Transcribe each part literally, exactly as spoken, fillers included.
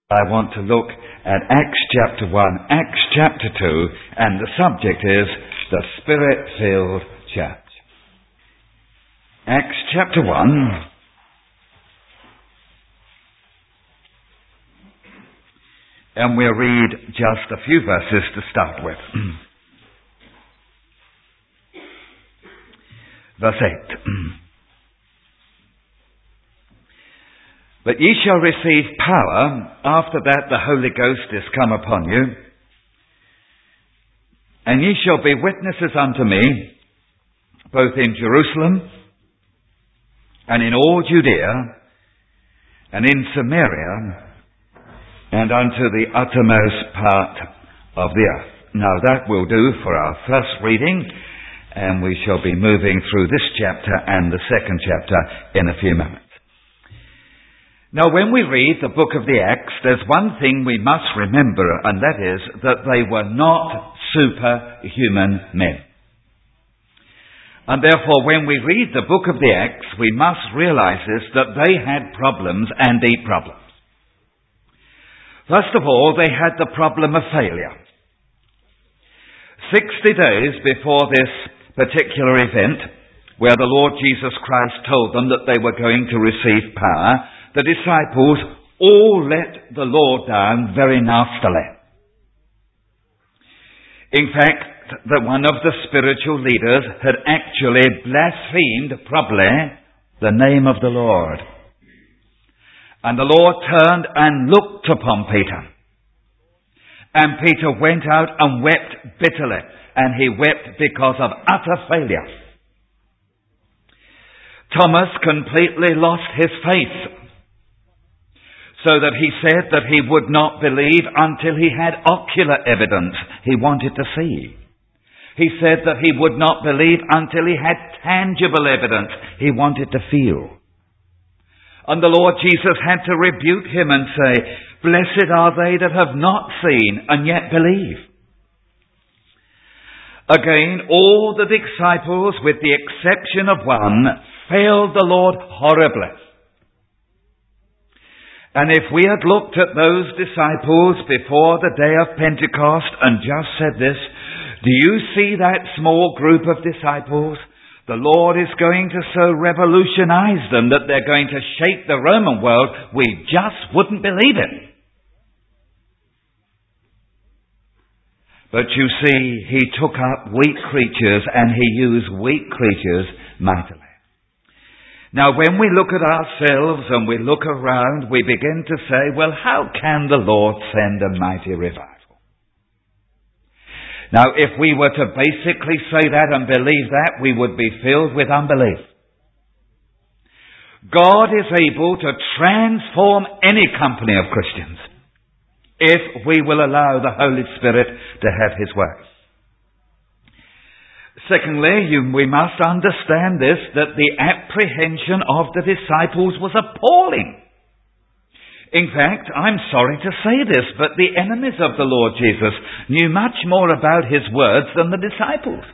I want to look at Acts chapter one, Acts chapter two, and the subject is the Spirit-filled church. Acts chapter one, and we'll read just a few verses to start with. Verse eight. But ye shall receive power, after that the Holy Ghost is come upon you, and ye shall be witnesses unto me, both in Jerusalem, and in all Judea, and in Samaria, and unto the uttermost part of the earth. Now that will do for our first reading, and we shall be moving through this chapter and the second chapter in a few moments. Now, when we read the book of the Acts, there's one thing we must remember, and that is that they were not superhuman men. And therefore, when we read the book of the Acts, we must realize this, that they had problems and deep problems. First of all, they had the problem of failure. Sixty days before this particular event, where the Lord Jesus Christ told them that they were going to receive power, the disciples all let the Lord down very nastily. In fact, that one of the spiritual leaders had actually blasphemed, probably, the name of the Lord. And the Lord turned and looked upon Peter. And Peter went out and wept bitterly. And he wept because of utter failure. Thomas completely lost his faith, so that he said that he would not believe until he had ocular evidence he wanted to see. He said that he would not believe until he had tangible evidence he wanted to feel. And the Lord Jesus had to rebuke him and say, "Blessed are they that have not seen and yet believe." Again, all the disciples, with the exception of one, failed the Lord horribly. And if we had looked at those disciples before the day of Pentecost and just said this, do you see that small group of disciples? The Lord is going to so revolutionize them that they're going to shake the Roman world. We just wouldn't believe it. But you see, he took up weak creatures and he used weak creatures mightily. Now, when we look at ourselves and we look around, we begin to say, well, how can the Lord send a mighty revival? Now, if we were to basically say that and believe that, we would be filled with unbelief. God is able to transform any company of Christians if we will allow the Holy Spirit to have His way. Secondly, you, we must understand this, that the apprehension of the disciples was appalling. In fact, I'm sorry to say this, but the enemies of the Lord Jesus knew much more about His words than the disciples.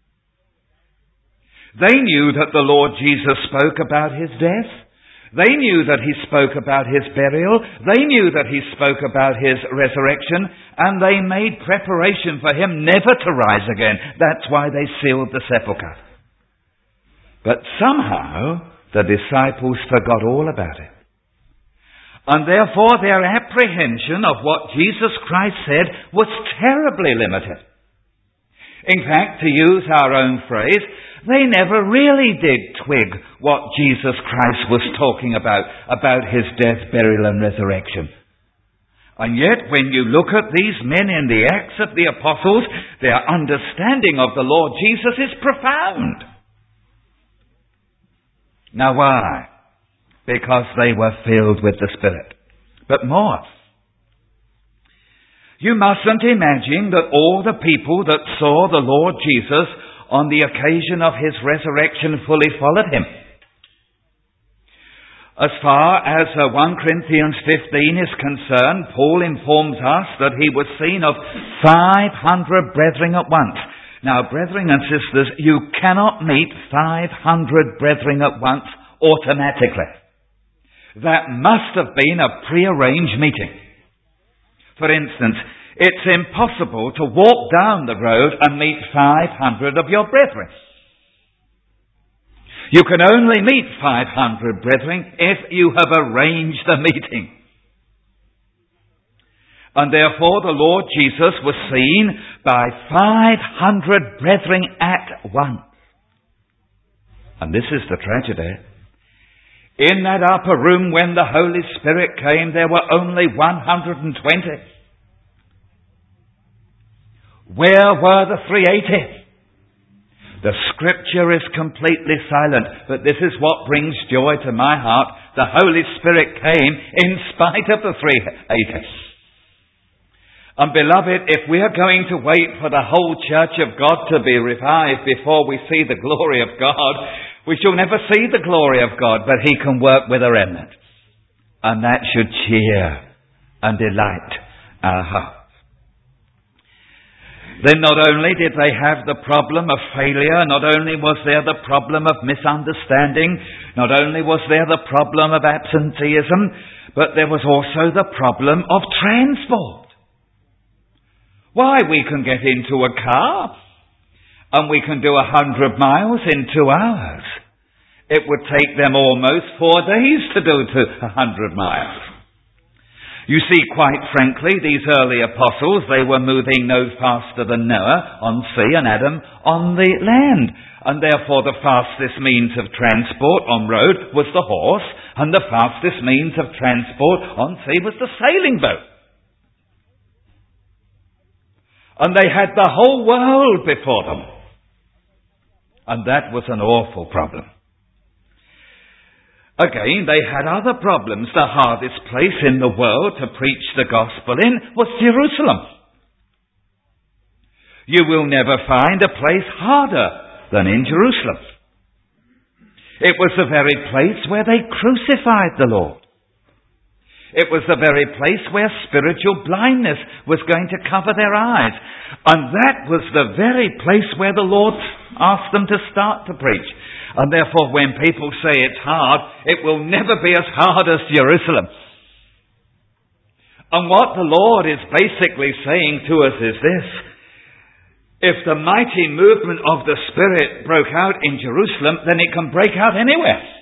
They knew that the Lord Jesus spoke about His death. They knew that He spoke about His burial. They knew that He spoke about His resurrection. And they made preparation for Him never to rise again. That's why they sealed the sepulchre. But somehow the disciples forgot all about it. And therefore their apprehension of what Jesus Christ said was terribly limited. In fact, to use our own phrase, they never really did twig what Jesus Christ was talking about, about His death, burial and resurrection. And yet, when you look at these men in the Acts of the Apostles, their understanding of the Lord Jesus is profound. Now why? Because they were filled with the Spirit. But more. You mustn't imagine that all the people that saw the Lord Jesus on the occasion of His resurrection fully followed Him. As far as uh, First Corinthians fifteen is concerned, Paul informs us that he was seen of five hundred brethren at once. Now, brethren and sisters, you cannot meet five hundred brethren at once automatically. That must have been a prearranged meeting. For instance, it's impossible to walk down the road and meet five hundred of your brethren. You can only meet five hundred brethren if you have arranged the meeting. And therefore the Lord Jesus was seen by five hundred brethren at once. And this is the tragedy. In that upper room when the Holy Spirit came, there were only one hundred twenty. Where were the three hundred eighty? The Scripture is completely silent, but this is what brings joy to my heart. The Holy Spirit came in spite of the three hundred eighty. And beloved, if we are going to wait for the whole church of God to be revived before we see the glory of God, we shall never see the glory of God, but He can work with a remnant. And that should cheer and delight our hearts. Then not only did they have the problem of failure, not only was there the problem of misunderstanding, not only was there the problem of absenteeism, but there was also the problem of transport. Why, we can get into a car and we can do a hundred miles in two hours. It would take them almost four days to do a hundred miles. You see, quite frankly, these early apostles, they were moving no faster than Noah on sea and Adam on the land. And therefore the fastest means of transport on road was the horse, and the fastest means of transport on sea was the sailing boat. And they had the whole world before them. And that was an awful problem. Again, they had other problems. The hardest place in the world to preach the gospel in was Jerusalem. You will never find a place harder than in Jerusalem. It was the very place where they crucified the Lord. It was the very place where spiritual blindness was going to cover their eyes. And that was the very place where the Lord asked them to start to preach. And therefore, when people say it's hard, it will never be as hard as Jerusalem. And what the Lord is basically saying to us is this: if the mighty movement of the Spirit broke out in Jerusalem, then it can break out anywhere.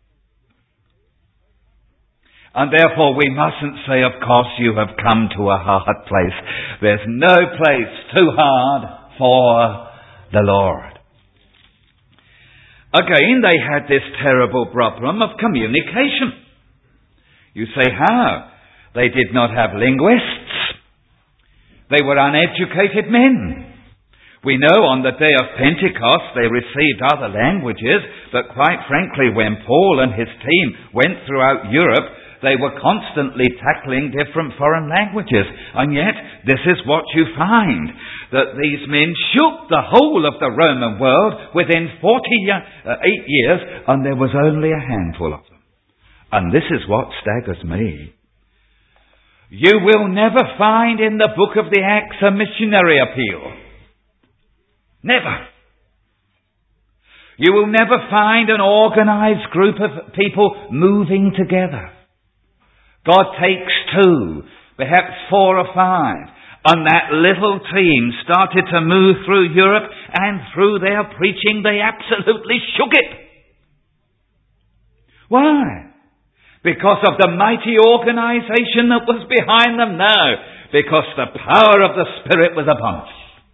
And therefore we mustn't say, of course you have come to a hard place. There's no place too hard for the Lord. Again, they had this terrible problem of communication. You say, how? They did not have linguists. They were uneducated men. We know on the day of Pentecost they received other languages, but quite frankly, when Paul and his team went throughout Europe, they were constantly tackling different foreign languages. And yet, this is what you find, that these men shook the whole of the Roman world within forty-eight years, and there was only a handful of them. And this is what staggers me. You will never find in the book of the Acts a missionary appeal. Never. You will never find an organized group of people moving together. God takes two, perhaps four or five, and that little team started to move through Europe, and through their preaching they absolutely shook it. Why? Because of the mighty organization that was behind them? No, because the power of the Spirit was upon us.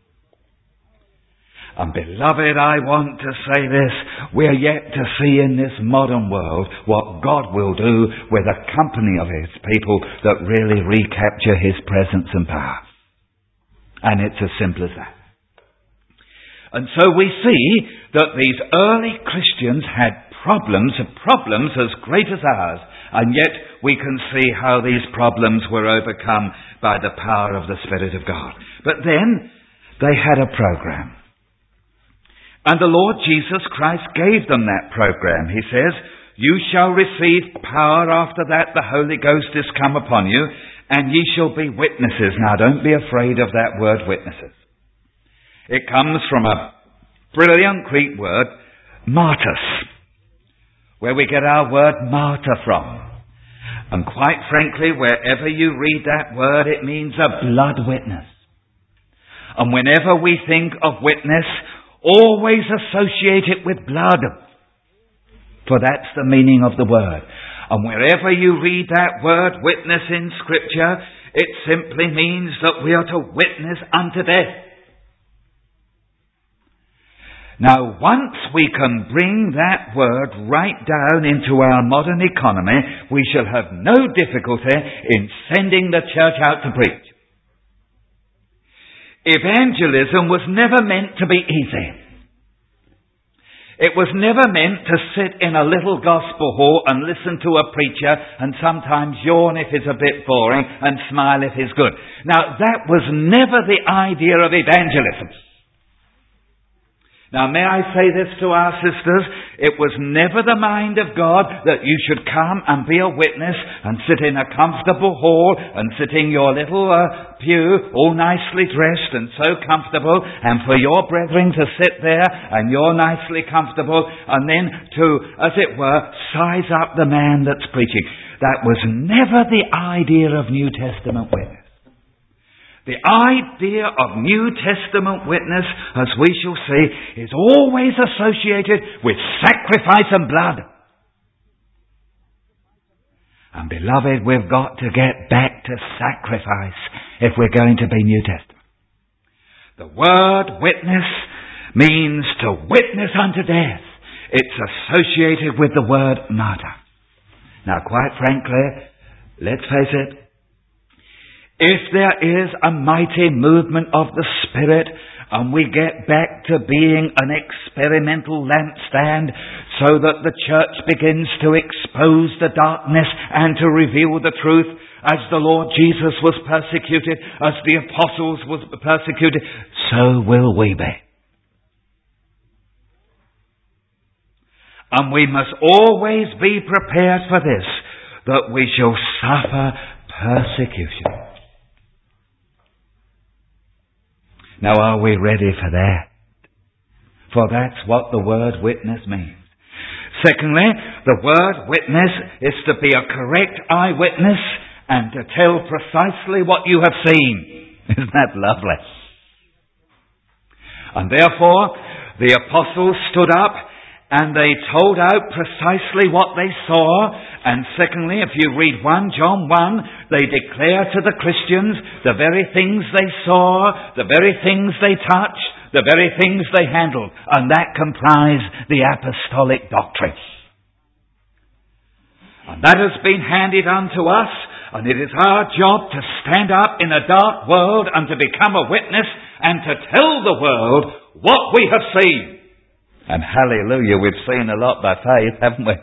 And beloved, I want to say this: we are yet to see in this modern world what God will do with a company of His people that really recapture His presence and power. And it's as simple as that. And so we see that these early Christians had problems, problems as great as ours, and yet we can see how these problems were overcome by the power of the Spirit of God. But then they had a program. And the Lord Jesus Christ gave them that program. He says, you shall receive power after that the Holy Ghost is come upon you, and ye shall be witnesses. Now don't be afraid of that word witnesses. It comes from a brilliant Greek word, martyrs, where we get our word martyr from. And quite frankly, wherever you read that word, it means a blood witness. And whenever we think of witness, always associate it with blood. For that's the meaning of the word. And wherever you read that word witness in Scripture, it simply means that we are to witness unto death. Now, once we can bring that word right down into our modern economy, we shall have no difficulty in sending the church out to preach. Evangelism was never meant to be easy. It was never meant to sit in a little gospel hall and listen to a preacher and sometimes yawn if it's a bit boring and smile if it's good. Now, that was never the idea of evangelism. Now, may I say this to our sisters? It was never the mind of God that you should come and be a witness and sit in a comfortable hall and sit in your little uh, pew, all nicely dressed and so comfortable, and for your brethren to sit there and you're nicely comfortable, and then to, as it were, size up the man that's preaching. That was never the idea of New Testament witness. The idea of New Testament witness, as we shall see, is always associated with sacrifice and blood. And beloved, we've got to get back to sacrifice if we're going to be New Testament. The word witness means to witness unto death. It's associated with the word martyr. Now, quite frankly, let's face it, if there is a mighty movement of the Spirit and we get back to being an experimental lampstand so that the church begins to expose the darkness and to reveal the truth, as the Lord Jesus was persecuted, as the apostles were persecuted, so will we be. And we must always be prepared for this, that we shall suffer persecution. Now, are we ready for that? For that's what the word witness means. Secondly, the word witness is to be a correct eyewitness and to tell precisely what you have seen. Isn't that lovely? And therefore, the apostles stood up and they told out precisely what they saw. And secondly, if you read First John one, they declare to the Christians the very things they saw, the very things they touched, the very things they handled. And that comprised the apostolic doctrine. And that has been handed unto us, and it is our job to stand up in a dark world and to become a witness and to tell the world what we have seen. And hallelujah, we've seen a lot by faith, haven't we?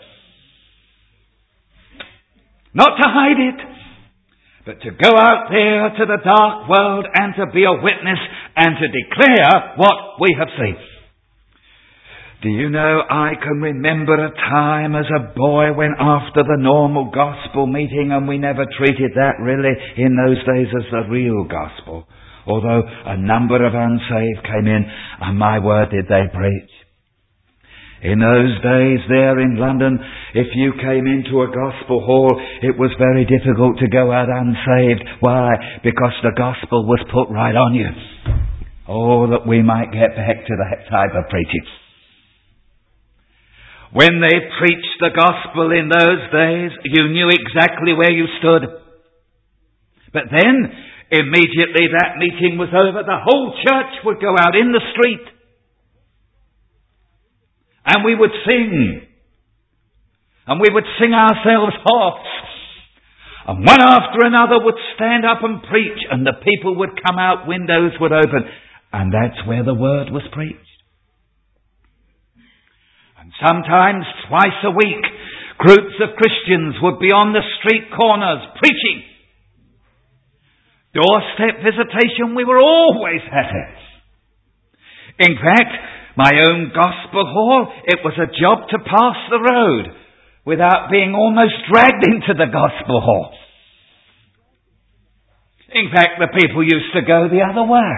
Not to hide it, but to go out there to the dark world and to be a witness and to declare what we have seen. Do you know, I can remember a time as a boy when after the normal gospel meeting, and we never treated that really in those days as the real gospel, although a number of unsaved came in, and my word did they preach. In those days there in London, if you came into a gospel hall, it was very difficult to go out unsaved. Why? Because the gospel was put right on you. Oh, that we might get back to that type of preaching. When they preached the gospel in those days, you knew exactly where you stood. But then, immediately that meeting was over, the whole church would go out in the street. And we would sing. And we would sing ourselves hoarse. And one after another would stand up and preach. And the people would come out, windows would open. And that's where the word was preached. And sometimes twice a week, groups of Christians would be on the street corners preaching. Doorstep visitation, we were always happy. In fact, my own gospel hall, it was a job to pass the road without being almost dragged into the gospel hall. In fact, the people used to go the other way.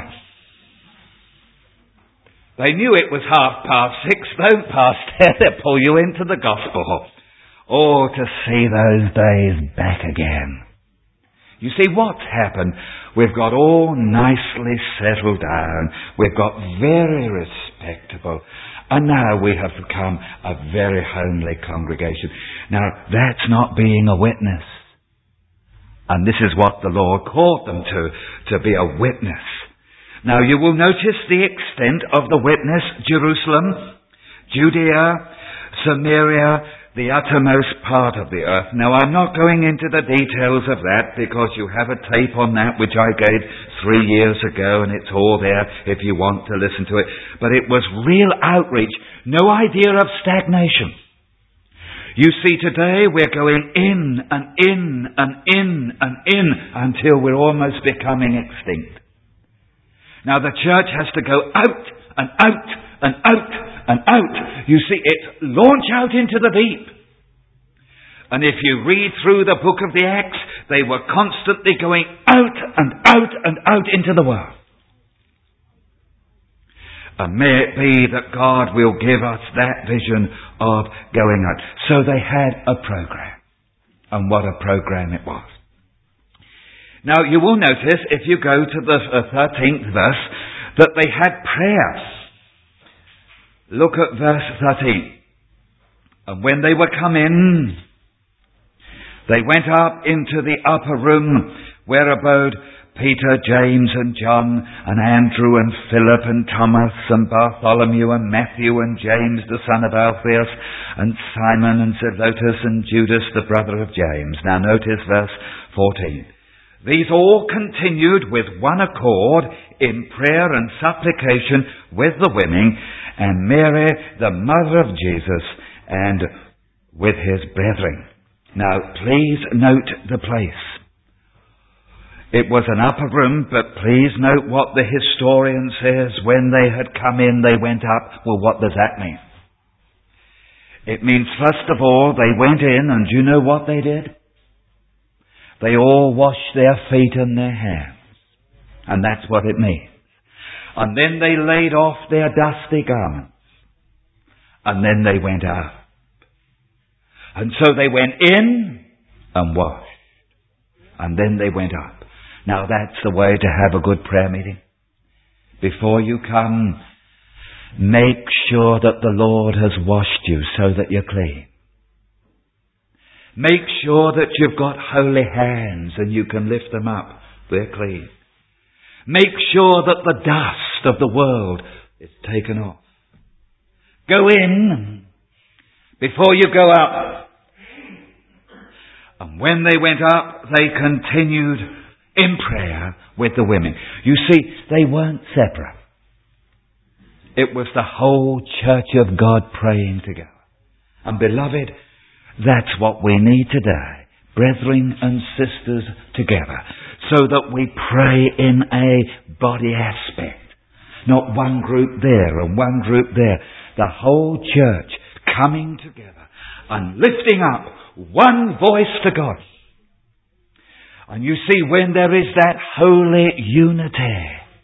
They knew it was half past six. Don't pass there, they'll pull you into the gospel hall. Oh, to see those days back again. You see what's happened? We've got all nicely settled down. We've got very respectable. And now we have become a very homely congregation. Now, that's not being a witness. And this is what the Lord called them to, to be a witness. Now, you will notice the extent of the witness: Jerusalem, Judea, Samaria, the uttermost part of the earth. Now, I'm not going into the details of that because you have a tape on that which I gave three years ago, and it's all there if you want to listen to it. But it was real outreach, no idea of stagnation. You see, today we're going in and in and in and in until we're almost becoming extinct. Now, the church has to go out and out and out and out. You see, it's launch out into the deep. And if you read through the book of the Acts, they were constantly going out and out and out into the world. And may it be that God will give us that vision of going out. So they had a program. And what a program it was. Now, you will notice, if you go to the thirteenth verse, that they had prayer. Look at verse thirteen. And when they were come in, they went up into the upper room where abode Peter, James and John and Andrew and Philip and Thomas and Bartholomew and Matthew and James the son of Alphaeus and Simon and Zelotes and Judas the brother of James. Now notice verse fourteen. These all continued with one accord in prayer and supplication with the women and Mary, the mother of Jesus, and with his brethren. Now, please note the place. It was an upper room, but please note what the historian says. When they had come in, they went up. Well, what does that mean? It means, first of all, they went in, and do you know what they did? They all washed their feet and their hands. And that's what it means. And then they laid off their dusty garments. And then they went out. And so they went in and washed. And then they went up. Now that's the way to have a good prayer meeting. Before you come, make sure that the Lord has washed you so that you're clean. Make sure that you've got holy hands and you can lift them up. They're clean. Make sure that the dust of the world is taken off. Go in before you go up. And when they went up, they continued in prayer with the women. You see, they weren't separate. It was the whole church of God praying together. And beloved, that's what we need today. Brethren and sisters together. So that we pray in a body aspect. Not one group there and one group there. The whole church coming together and lifting up one voice to God. And you see, when there is that holy unity,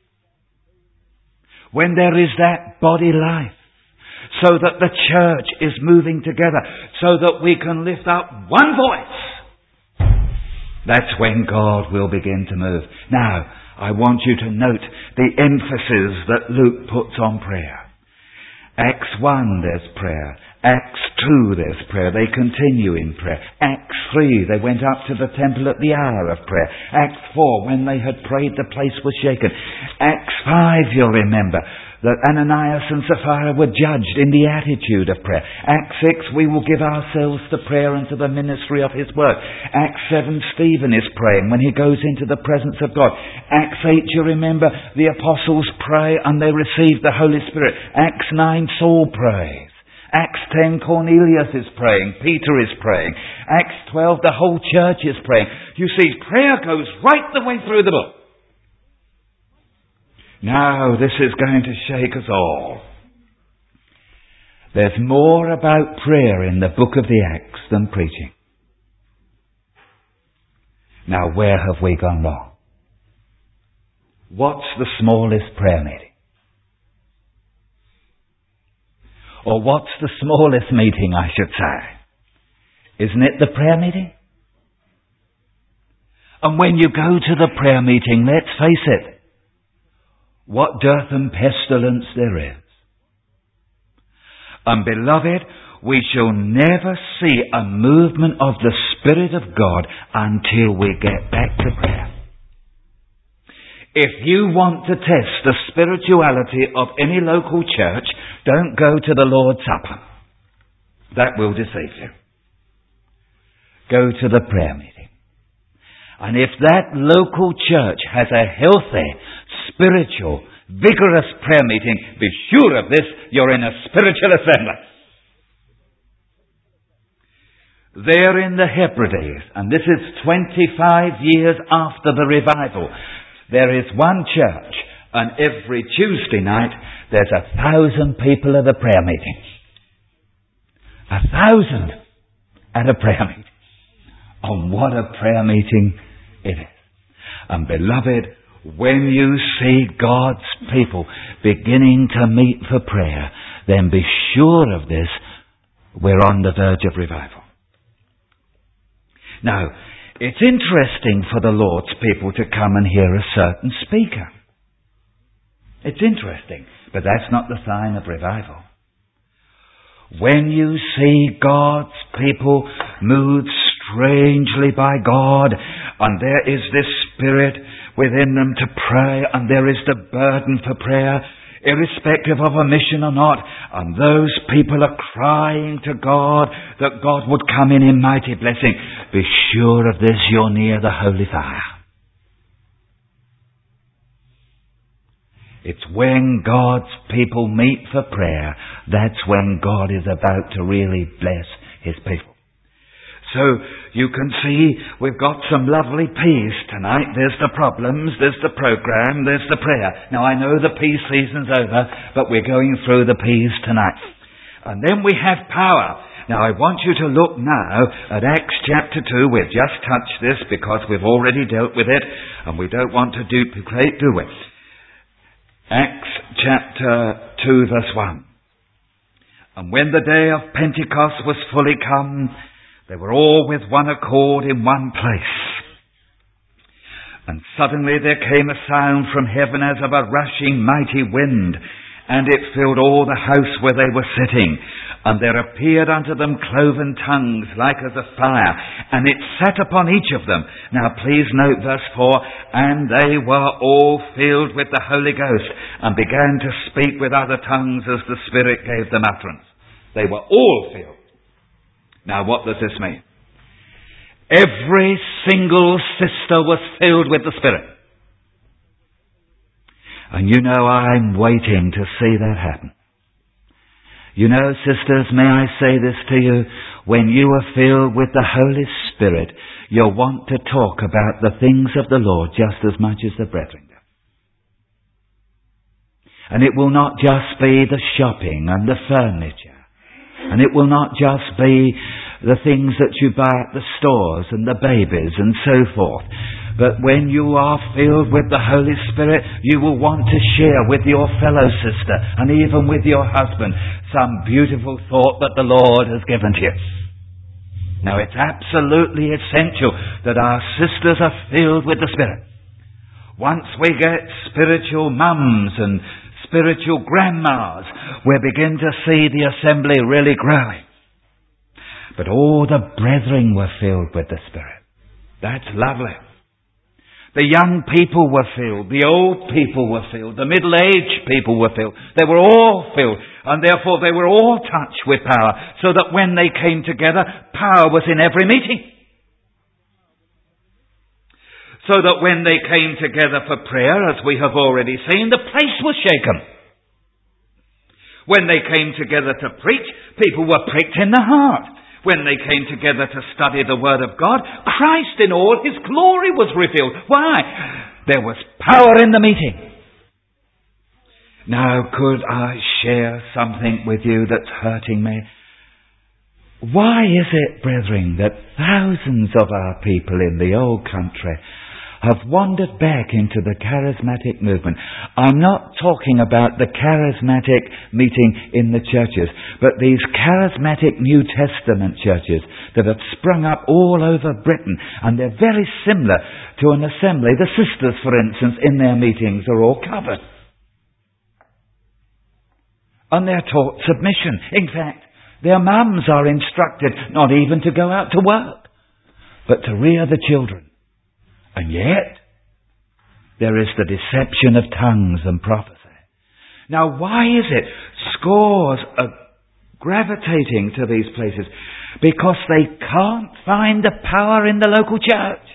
when there is that body life, so that the church is moving together, so that we can lift up one voice, that's when God will begin to move. Now, I want you to note the emphasis that Luke puts on prayer. Acts one, there's prayer. Acts two, there's prayer. They continue in prayer. Acts three, they went up to the temple at the hour of prayer. Acts four, when they had prayed, the place was shaken. Acts five, you'll remember, that Ananias and Sapphira were judged in the attitude of prayer. Acts six, we will give ourselves to prayer and to the ministry of his work. Acts seven, Stephen is praying when he goes into the presence of God. Acts eight, you remember, the apostles pray and they receive the Holy Spirit. Acts nine, Saul prays. Acts ten, Cornelius is praying. Peter is praying. Acts twelve, the whole church is praying. You see, prayer goes right the way through the book. Now, this is going to shake us all. There's more about prayer in the book of the Acts than preaching. Now, where have we gone wrong? What's the smallest prayer meeting? Or what's the smallest meeting, I should say, Isn't it the prayer meeting? And when you go to the prayer meeting, let's face it, what dearth and pestilence there is. And beloved, we shall never see a movement of the Spirit of God until we get back to prayer. If you want to test the spirituality of any local church, don't go to the Lord's Supper. That will deceive you. Go to the prayer meeting. And if that local church has a healthy, spiritual, vigorous prayer meeting, be sure of this, you're in a spiritual assembly. There in the Hebrides, and this is twenty-five years after the revival, there is one church, and every Tuesday night there's a thousand people at a prayer meeting. A thousand at a prayer meeting. Oh, what a prayer meeting it is. And beloved, when you see God's people beginning to meet for prayer, then be sure of this, we're on the verge of revival. Now, it's interesting for the Lord's people to come and hear a certain speaker. It's interesting, but that's not the sign of revival. When you see God's people moved strangely by God, and there is this spirit within them to pray, and there is the burden for prayer, irrespective of a mission or not, and those people are crying to God that God would come in in mighty blessing, be sure of this, you're near the holy fire. It's when God's people meet for prayer, that's when God is about to really bless His people. So, you can see we've got some lovely peas tonight. There's the problems, there's the program, there's the prayer. Now I know the pea season's over, but we're going through the peas tonight. And then we have power. Now I want you to look now at Acts chapter two. We've just touched this because we've already dealt with it, and we don't want to duplicate, do we? Acts chapter two verse one. And when the day of Pentecost was fully come, they were all with one accord in one place. And suddenly there came a sound from heaven as of a rushing mighty wind, and it filled all the house where they were sitting. And there appeared unto them cloven tongues like as of fire, and it sat upon each of them. Now please note verse four, and they were all filled with the Holy Ghost, and began to speak with other tongues as the Spirit gave them utterance. They were all filled. Now what does this mean? Every single sister was filled with the Spirit. And you know, I'm waiting to see that happen. You know, sisters, may I say this to you? When you are filled with the Holy Spirit, you'll want to talk about the things of the Lord just as much as the brethren do. And it will not just be the shopping and the furniture. And it will not just be the things that you buy at the stores and the babies and so forth. But when you are filled with the Holy Spirit, you will want to share with your fellow sister and even with your husband some beautiful thought that the Lord has given to you. Now it's absolutely essential that our sisters are filled with the Spirit. Once we get spiritual mums and spiritual grandmas, we begin to see the assembly really growing. But all the brethren were filled with the Spirit. That's lovely. The young people were filled. The old people were filled. The middle-aged people were filled. They were all filled. And therefore they were all touched with power. So that when they came together, power was in every meeting. So that when they came together for prayer, as we have already seen, the place was shaken. When they came together to preach, people were pricked in the heart. When they came together to study the Word of God, Christ in all His glory was revealed. Why? There was power in the meeting. Now, could I share something with you that's hurting me? Why is it, brethren, that thousands of our people in the old country have wandered back into the charismatic movement. I'm not talking about the charismatic meeting in the churches, but these charismatic New Testament churches that have sprung up all over Britain, and they're very similar to an assembly. The sisters, for instance, in their meetings are all covered. And they're taught submission. In fact, their mums are instructed not even to go out to work, but to rear the children. And yet, there is the deception of tongues and prophecy. Now, why is it scores are gravitating to these places? Because they can't find the power in the local church.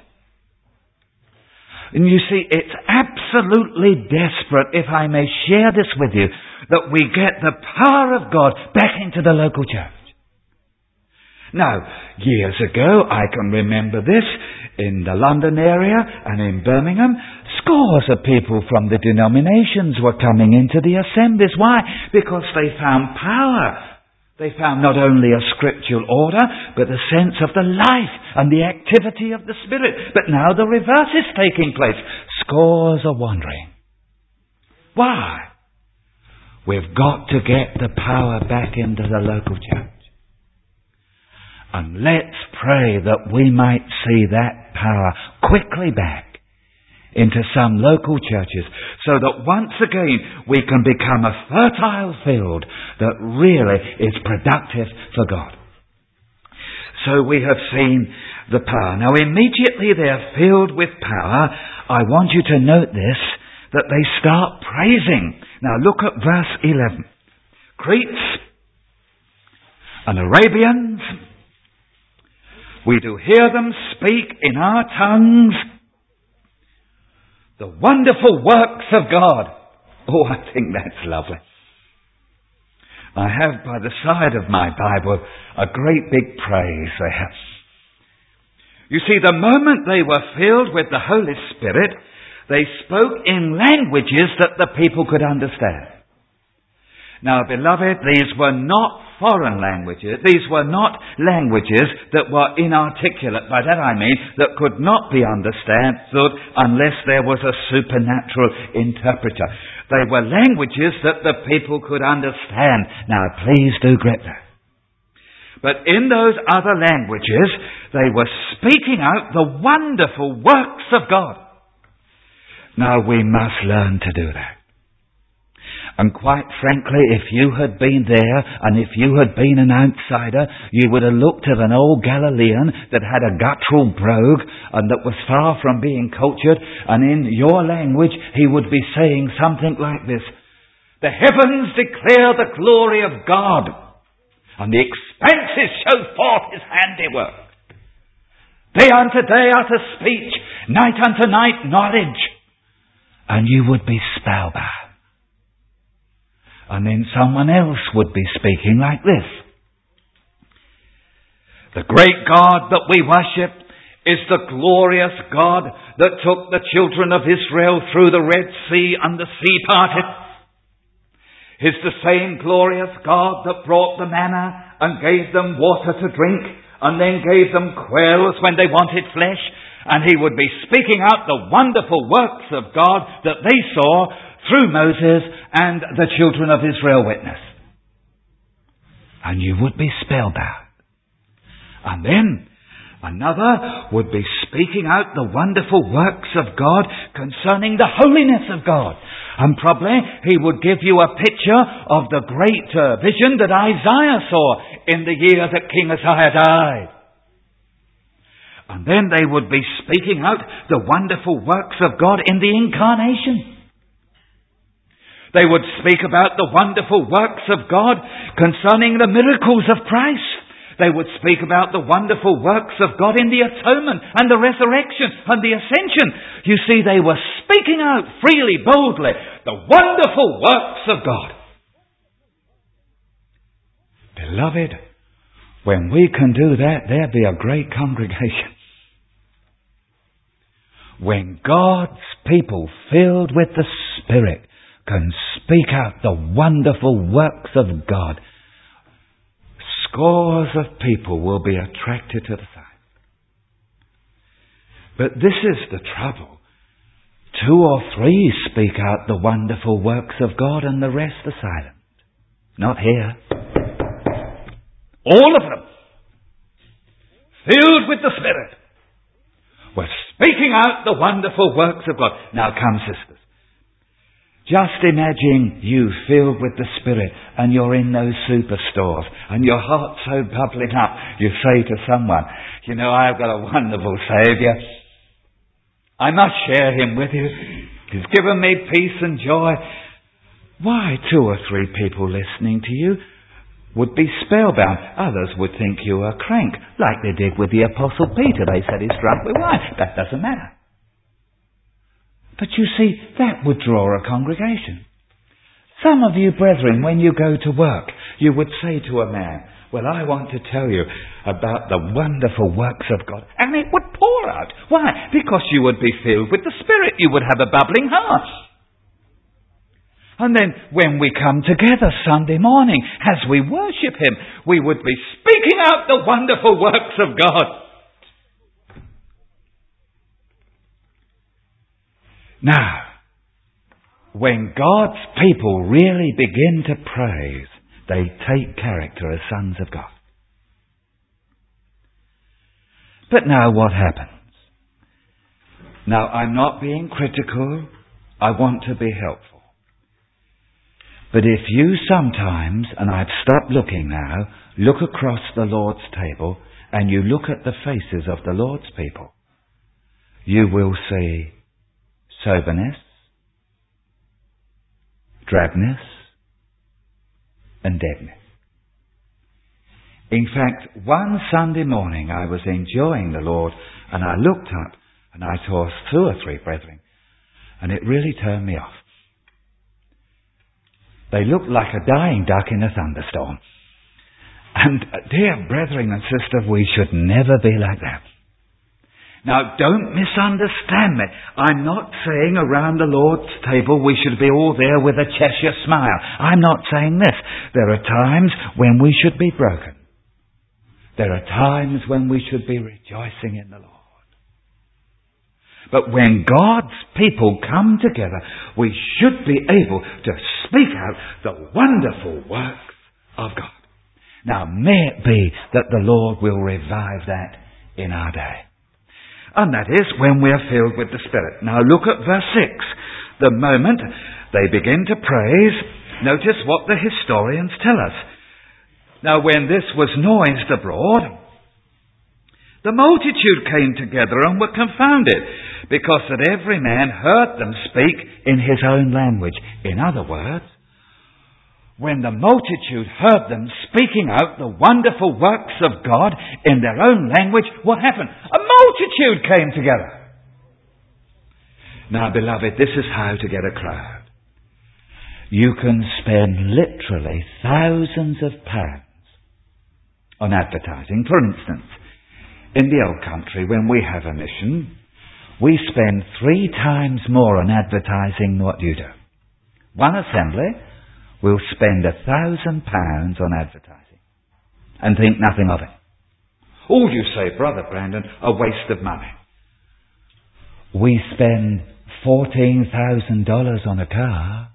And you see, it's absolutely desperate, if I may share this with you, that we get the power of God back into the local church. Now, years ago, I can remember this, in the London area and in Birmingham, scores of people from the denominations were coming into the assemblies. Why? Because they found power. They found not only a scriptural order, but a sense of the life and the activity of the Spirit. But now the reverse is taking place. Scores are wandering. Why? We've got to get the power back into the local church. And let's pray that we might see that power quickly back into some local churches, so that once again we can become a fertile field that really is productive for God. So we have seen the power. Now immediately they're filled with power. I want you to note this, that they start praising. Now look at verse eleven. Cretes and Arabians, we do hear them speak in our tongues the wonderful works of God. Oh, I think that's lovely. I have by the side of my Bible a great big praise they have. You see, the moment they were filled with the Holy Spirit, they spoke in languages that the people could understand. Now, beloved, these were not foreign languages. These were not languages that were inarticulate. By that I mean that could not be understood unless there was a supernatural interpreter. They were languages that the people could understand. Now, please do grip that. But in those other languages, they were speaking out the wonderful works of God. Now, we must learn to do that. And quite frankly, if you had been there and if you had been an outsider, you would have looked at an old Galilean that had a guttural brogue and that was far from being cultured, and in your language he would be saying something like this: the heavens declare the glory of God, and the expanses show forth his handiwork. Day unto day utter speech, night unto night knowledge. And you would be spellbound. And then someone else would be speaking like this: the great God that we worship is the glorious God that took the children of Israel through the Red Sea and the sea parted. Is the same glorious God that brought the manna and gave them water to drink and then gave them quails when they wanted flesh. And he would be speaking out the wonderful works of God that they saw through Moses and the children of Israel witnessed. And you would be spellbound. And then another would be speaking out the wonderful works of God concerning the holiness of God. And probably he would give you a picture of the great uh, vision that Isaiah saw in the year that King Uzziah died. And then they would be speaking out the wonderful works of God in the incarnation. They would speak about the wonderful works of God concerning the miracles of Christ. They would speak about the wonderful works of God in the atonement and the resurrection and the ascension. You see, they were speaking out freely, boldly, the wonderful works of God. Beloved, when we can do that, there'll be a great congregation. When God's people, filled with the Spirit, can speak out the wonderful works of God, scores of people will be attracted to the sign. But this is the trouble. two or three speak out the wonderful works of God and the rest are silent. Not here. All of them, filled with the Spirit, were speaking out the wonderful works of God. Now come, sisters. Just imagine you filled with the Spirit and you're in those superstores and your heart's so bubbling up. You say to someone, you know, I've got a wonderful Saviour. I must share Him with you. He's given me peace and joy. Why, two or three people listening to you would be spellbound. Others would think you a crank, like they did with the Apostle Peter. They said he's drunk with wine. That doesn't matter. But you see, that would draw a congregation. Some of you brethren, when you go to work, you would say to a man, well, I want to tell you about the wonderful works of God. And it would pour out. Why? Because you would be filled with the Spirit. You would have a bubbling heart. And then when we come together Sunday morning, as we worship Him, we would be speaking out the wonderful works of God. Now, when God's people really begin to praise, they take character as sons of God. But now what happens? Now, I'm not being critical. I want to be helpful. But if you sometimes, and I've stopped looking now, look across the Lord's table and you look at the faces of the Lord's people, you will see soberness, drabness, and deadness. In fact, one Sunday morning I was enjoying the Lord and I looked up and I saw two or three brethren and it really turned me off. They looked like a dying duck in a thunderstorm. And uh, dear brethren and sisters, we should never be like that. Now, don't misunderstand me. I'm not saying around the Lord's table we should be all there with a Cheshire smile. I'm not saying this. There are times when we should be broken. There are times when we should be rejoicing in the Lord. But when God's people come together, we should be able to speak out the wonderful works of God. Now, may it be that the Lord will revive that in our day. And that is when we are filled with the Spirit. Now look at verse six. The moment they begin to praise, notice what the historians tell us. Now when this was noised abroad, the multitude came together and were confounded, because that every man heard them speak in his own language. In other words, when the multitude heard them speaking out the wonderful works of God in their own language, what happened? A multitude came together. Now, beloved, this is how to get a crowd. You can spend literally thousands of pounds on advertising. For instance, in the old country, when we have a mission, we spend three times more on advertising than what you do. One assembly will spend a thousand pounds on advertising and think nothing of it. Oh, you say, Brother Brandon, a waste of money. We spend fourteen thousand dollars on a car,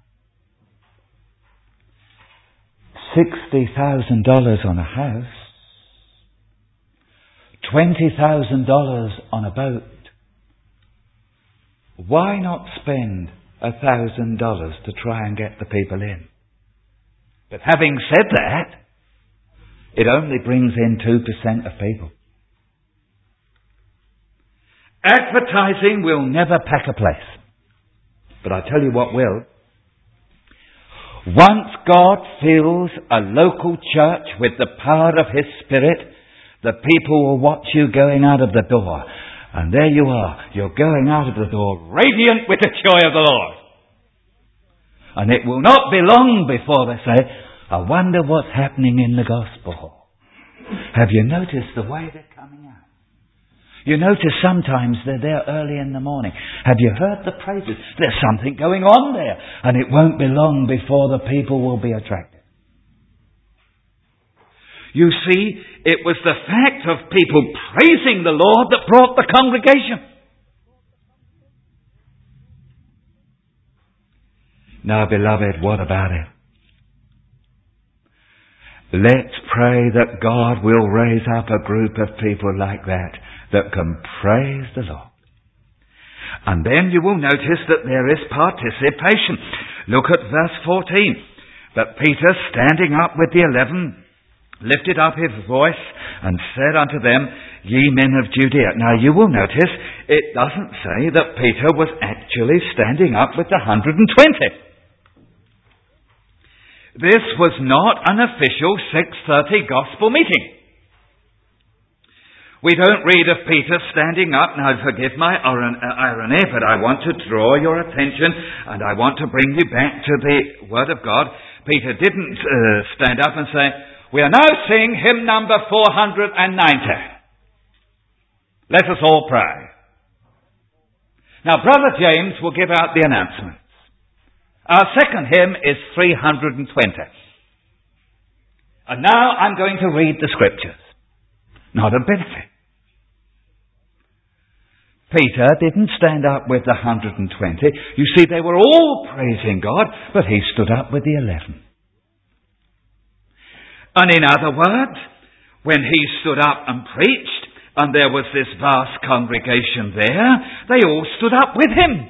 sixty thousand dollars on a house, twenty thousand dollars on a boat. Why not spend a thousand dollars to try and get the people in? But having said that, it only brings in two percent of people. Advertising will never pack a place. But I tell you what will. Once God fills a local church with the power of His Spirit, the people will watch you going out of the door. And there you are. You're going out of the door radiant with the joy of the Lord. And it will not be long before they say, I wonder what's happening in the gospel hall. Have you noticed the way they're coming out? You notice sometimes they're there early in the morning. Have you heard the praises? There's something going on there. And it won't be long before the people will be attracted. You see, it was the fact of people praising the Lord that brought the congregation. Now, beloved, what about it? Let's pray that God will raise up a group of people like that, that can praise the Lord. And then you will notice that there is participation. Look at verse fourteen. But Peter, standing up with the eleven, lifted up his voice and said unto them, Ye men of Judea. Now you will notice it doesn't say that Peter was actually standing up with the one hundred twenty. This was not an official six thirty gospel meeting. We don't read of Peter standing up. Now forgive my irony, but I want to draw your attention and I want to bring you back to the Word of God. Peter didn't uh, stand up and say, we are now singing hymn number four hundred ninety. Let us all pray. Now Brother James will give out the announcements. Our second hymn is three hundred twenty. And now I'm going to read the scriptures. Not a bit of it. Peter didn't stand up with the one hundred twenty. You see, they were all praising God, but he stood up with the eleven. And in other words, when he stood up and preached, and there was this vast congregation there, they all stood up with him.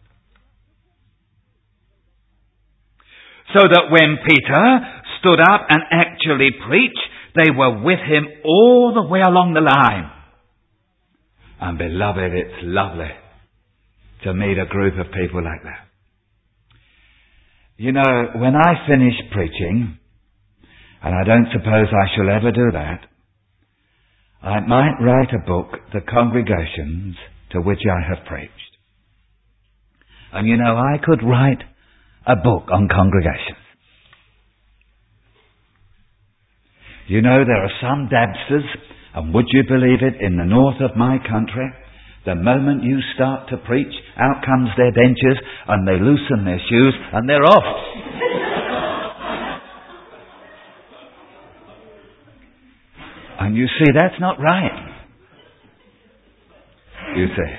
So that when Peter stood up and actually preached, they were with him all the way along the line. And beloved, it's lovely to meet a group of people like that. You know, when I finish preaching, and I don't suppose I shall ever do that, I might write a book, The Congregations to Which I Have Preached. And you know, I could write a book on congregations. You know, there are some dabsters, and would you believe it, in the north of my country, the moment you start to preach, out comes their dentures, and they loosen their shoes, and they're off. And you see, that's not right. You see.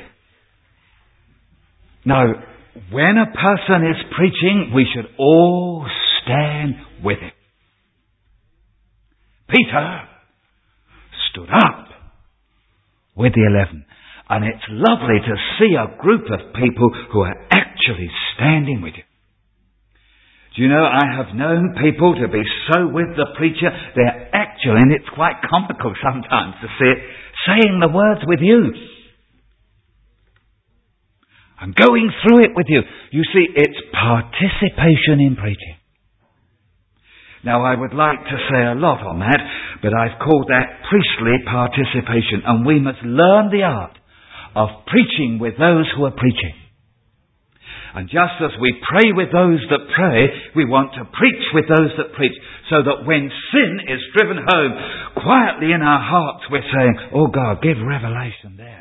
Now, when a person is preaching, we should all stand with him. Peter stood up with the eleven. And it's lovely to see a group of people who are actually standing with you. Do you know, I have known people to be so with the preacher, they're actually, and it's quite comical sometimes to see it, saying the words with you. I'm going through it with you. You see, it's participation in preaching. Now, I would like to say a lot on that, but I've called that priestly participation. And we must learn the art of preaching with those who are preaching. And just as we pray with those that pray, we want to preach with those that preach, so that when sin is driven home, quietly in our hearts we're saying, oh God, give revelation there.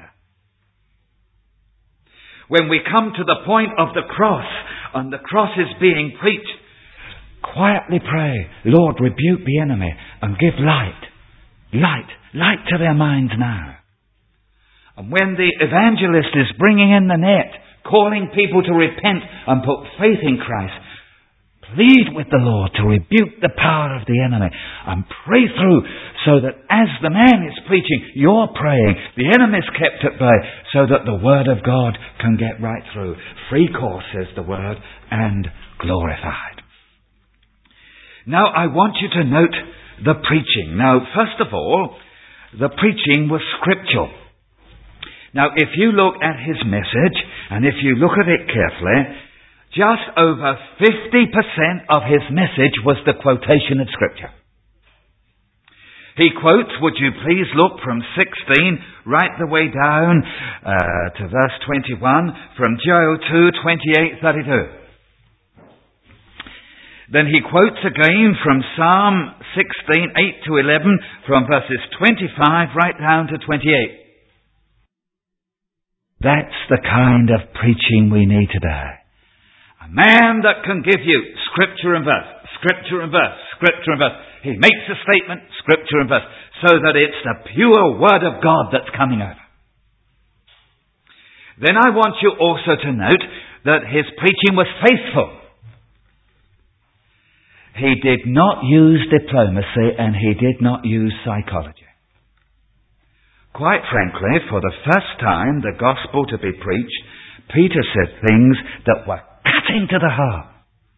When we come to the point of the cross, and the cross is being preached, quietly pray, Lord, rebuke the enemy and give light, light, light to their minds now. And when the evangelist is bringing in the net, calling people to repent and put faith in Christ, plead with the Lord to rebuke the power of the enemy and pray through, so that as the man is preaching, you're praying, the enemy's kept at bay, so that the word of God can get right through. Free course, says the word, and glorified. Now I want you to note the preaching. Now, first of all, the preaching was scriptural. Now, if you look at his message, and if you look at it carefully, just over fifty percent of his message was the quotation of Scripture. He quotes, would you please look from sixteen right the way down uh, to verse twenty-one, from Joel two, twenty-eight, thirty-two. Then he quotes again from Psalm sixteen, eight to eleven, from verses twenty-five right down to twenty-eight. That's the kind of preaching we need today. A man that can give you scripture and verse, scripture and verse, scripture and verse. He makes a statement, scripture and verse, so that it's the pure word of God that's coming over. Then I want you also to note that his preaching was faithful. He did not use diplomacy and he did not use psychology. Quite frankly, for the first time the gospel to be preached, Peter said things that were cutting to the heart.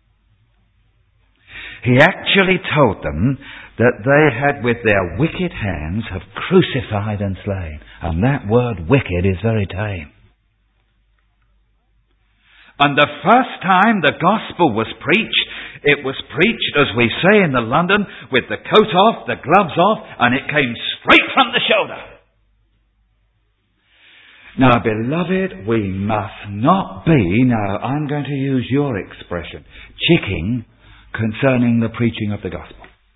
He actually told them that they had with their wicked hands have crucified and slain. And that word wicked is very tame. And the first time the gospel was preached, it was preached, as we say in the London, with the coat off, the gloves off, and it came straight from the shoulder. Now, beloved, we must not be, now I'm going to use your expression, chicking concerning the preaching of the gospel.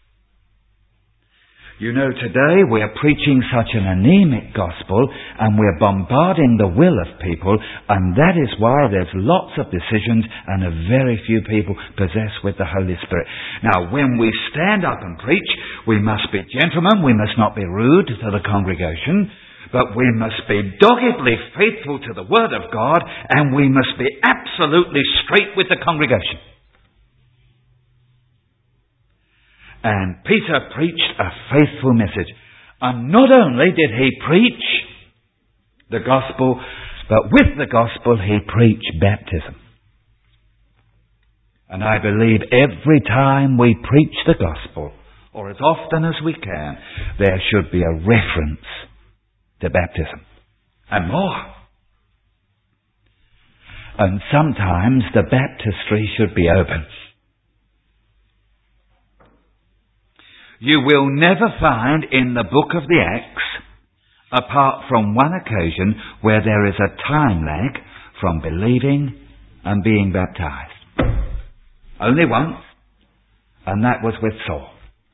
You know, today we are preaching such an anemic gospel and we're bombarding the will of people, and that is why there's lots of decisions and a very few people possessed with the Holy Spirit. Now, when we stand up and preach, we must be gentlemen, we must not be rude to the congregation, but we must be doggedly faithful to the Word of God, and we must be absolutely straight with the congregation. And Peter preached a faithful message. And not only did he preach the gospel, but with the gospel he preached baptism. And I believe every time we preach the gospel, or as often as we can, there should be a reference to baptism. And more. And sometimes the baptistry should be open. You will never find in the book of the Acts, apart from one occasion, where there is a time lag from believing and being baptized. Only once, and that was with Saul.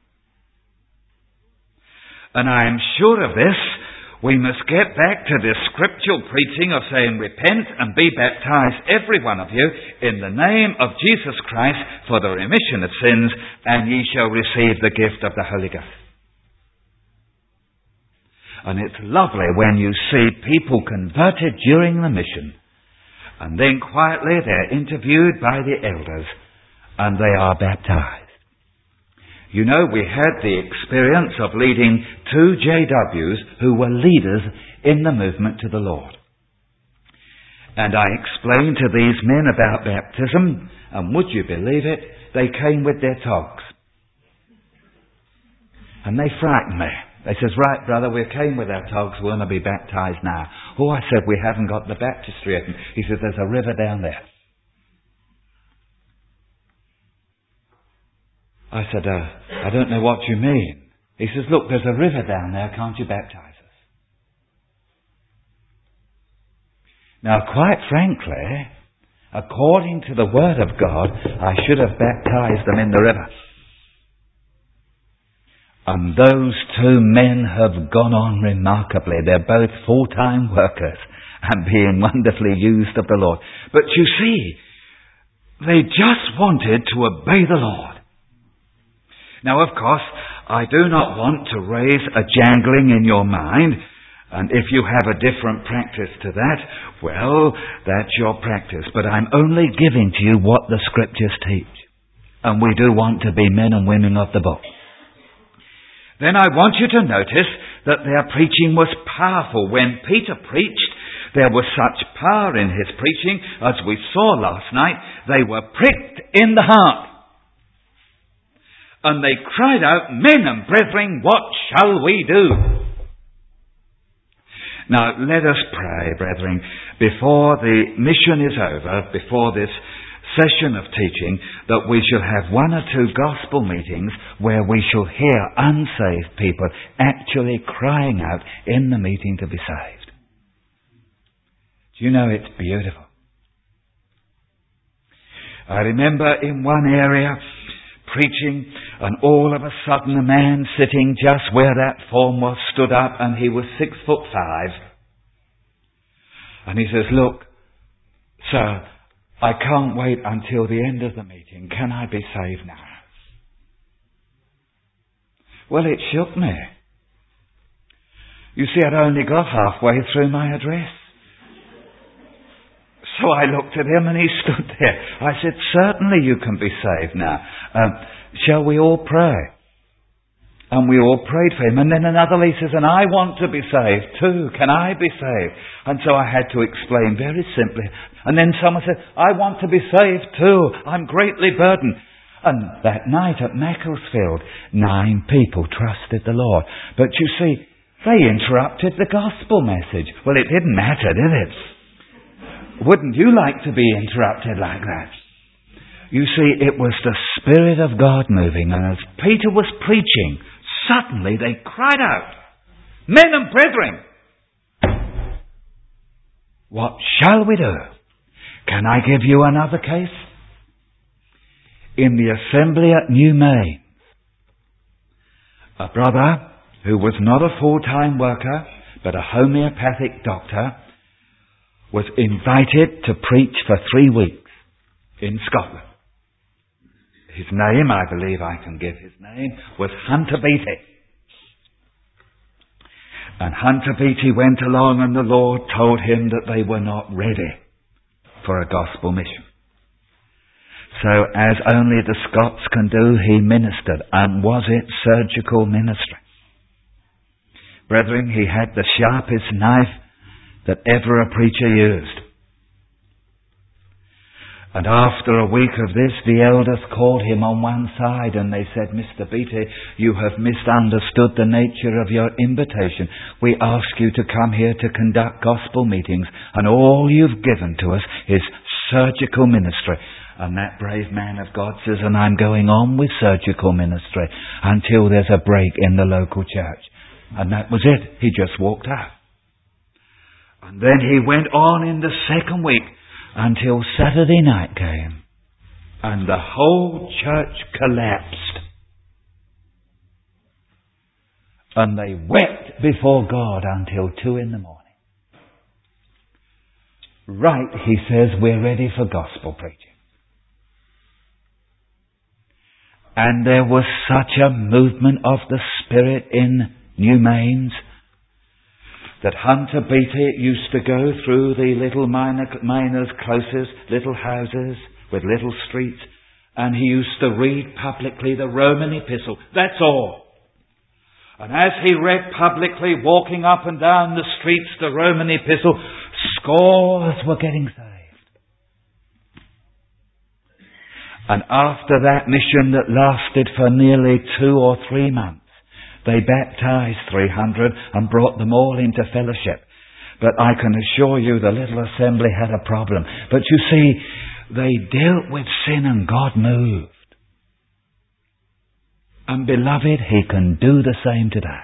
And I am sure of this, we must get back to this scriptural preaching of saying, repent and be baptized, every one of you, in the name of Jesus Christ for the remission of sins, and ye shall receive the gift of the Holy Ghost. And it's lovely when you see people converted during the mission, and then quietly they're interviewed by the elders, and they are baptized. You know, we had the experience of leading two J Ws who were leaders in the movement to the Lord. And I explained to these men about baptism, and would you believe it, they came with their togs. And they frightened me. They says, right, brother, we came with our togs, we're going to be baptized now. Oh, I said, we haven't got the baptistry yet. He says, there's a river down there. I said, uh, I don't know what you mean. He says, look, there's a river down there, can't you baptize us? Now, quite frankly, according to the Word of God, I should have baptized them in the river. And those two men have gone on remarkably. They're both full-time workers and being wonderfully used of the Lord. But you see, they just wanted to obey the Lord. Now, of course, I do not want to raise a jangling in your mind, and if you have a different practice to that, well, that's your practice. But I'm only giving to you what the Scriptures teach. And we do want to be men and women of the book. Then I want you to notice that their preaching was powerful. When Peter preached, there was such power in his preaching, as we saw last night, they were pricked in the heart. And they cried out, men and brethren, what shall we do? Now, let us pray, brethren, before the mission is over, before this session of teaching, that we shall have one or two gospel meetings where we shall hear unsaved people actually crying out in the meeting to be saved. Do you know, it's beautiful. I remember in one area preaching, and all of a sudden a man sitting just where that form was stood up, and he was six foot five. And he says, look, sir, I can't wait until the end of the meeting. Can I be saved now? Well, it shook me. You see, I'd only got halfway through my address. So I looked at him and he stood there. I said, certainly you can be saved now. Um, shall we all pray? And we all prayed for him. And then another lady says, and I want to be saved too. Can I be saved? And so I had to explain very simply. And then someone said, I want to be saved too. I'm greatly burdened. And that night at Macclesfield, nine people trusted the Lord. But you see, they interrupted the gospel message. Well, it didn't matter, did it? Wouldn't you like to be interrupted like that? You see, it was the Spirit of God moving. And as Peter was preaching, suddenly they cried out, men and brethren, what shall we do? Can I give you another case? In the assembly at New Mains, a brother who was not a full-time worker, but a homeopathic doctor, was invited to preach for three weeks in Scotland. His name, I believe I can give his name, was Hunter Beattie. And Hunter Beattie went along and the Lord told him that they were not ready for a gospel mission. So as only the Scots can do, he ministered. And was it surgical ministry? Brethren, he had the sharpest knife that ever a preacher used. And after a week of this, the elders called him on one side and they said, Mister Beattie, you have misunderstood the nature of your invitation. We ask you to come here to conduct gospel meetings, and all you've given to us is surgical ministry. And that brave man of God says, and I'm going on with surgical ministry until there's a break in the local church. And that was it. He just walked out. And then he went on in the second week until Saturday night came. And the whole church collapsed. And they wept before God until two in the morning. Right, he says, we're ready for gospel preaching. And there was such a movement of the Spirit in New Mains that Hunter Beattie used to go through the little minor, miners' closes, little houses with little streets, and he used to read publicly the Roman epistle. That's all. And as he read publicly, walking up and down the streets, the Roman epistle, scores were getting saved. And after that mission that lasted for nearly two or three months, they baptized three hundred and brought them all into fellowship. But I can assure you the little assembly had a problem. But you see, they dealt with sin and God moved. And beloved, He can do the same today.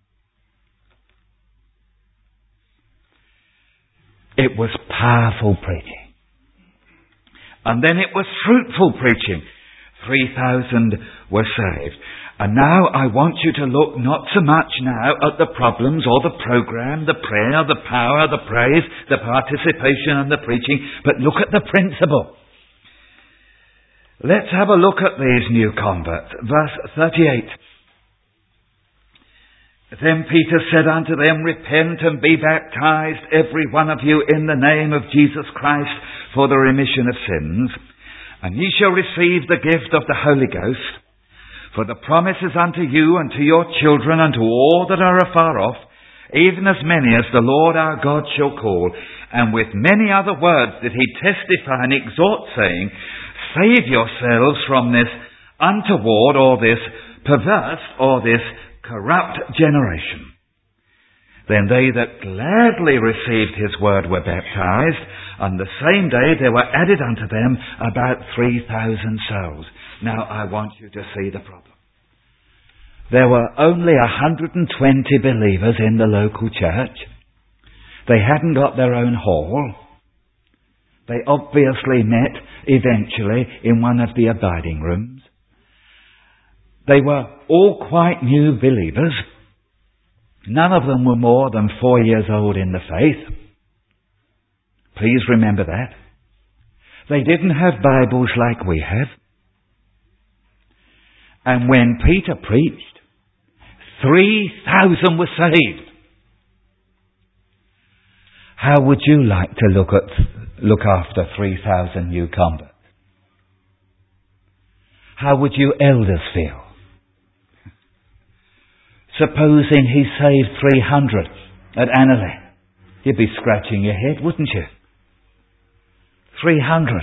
It was powerful preaching. And then it was fruitful preaching. three thousand were saved. And now I want you to look not so much now at the problems or the program, the prayer, the power, the praise, the participation and the preaching, but look at the principle. Let's have a look at these new converts. Verse thirty-eight. Then Peter said unto them, repent and be baptized, every one of you, in the name of Jesus Christ, for the remission of sins, and ye shall receive the gift of the Holy Ghost. For the promise is unto you and to your children and to all that are afar off, even as many as the Lord our God shall call. And with many other words did he testify and exhort, saying, save yourselves from this untoward or this perverse or this corrupt generation. Then they that gladly received his word were baptized, and the same day there were added unto them about three thousand souls. Now I want you to see the problem. There were only one hundred twenty believers in the local church. They hadn't got their own hall. They obviously met eventually in one of the abiding rooms. They were all quite new believers. None of them were more than four years old in the faith. Please remember that. They didn't have Bibles like we have. And when Peter preached, three thousand were saved. How would you like to look at look after three thousand new converts? How would you elders feel? Supposing he saved three hundred at Annerley. You'd be scratching your head, wouldn't you? three hundred.